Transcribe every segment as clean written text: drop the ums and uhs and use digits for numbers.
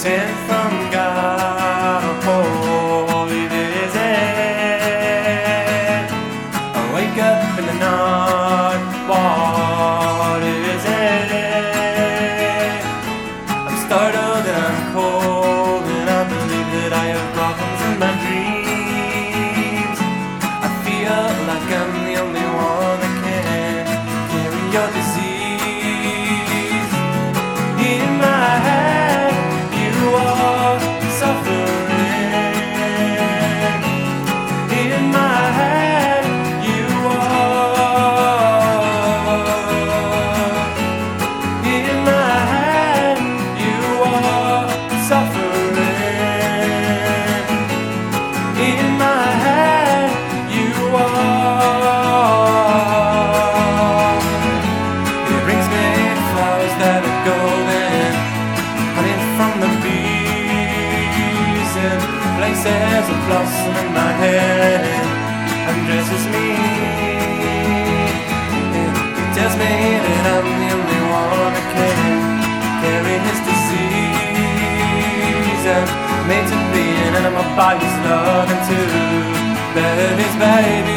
sent from God, a holy visit. I wake up in the night, what is it? I'm startled and I'm cold, and I believe that I have problems in my dreams. I feel like I'm the only one that can carry your disease. In my head, you are suffering. In my head, you are. In my head, you are suffering. In my head, you are. It brings me flowers that are golden, honey from the bees, and places of blossom in my head, undresses me. It tells me that I'm the only one that can carry his disease. I'm made to be an animal by his love and to bear his baby.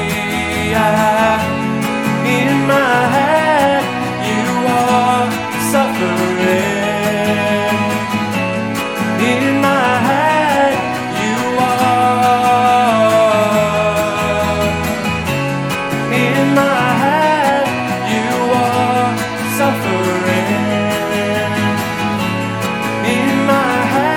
In my head, you are suffering. In my head, you are. In my head, you are suffering. In my head.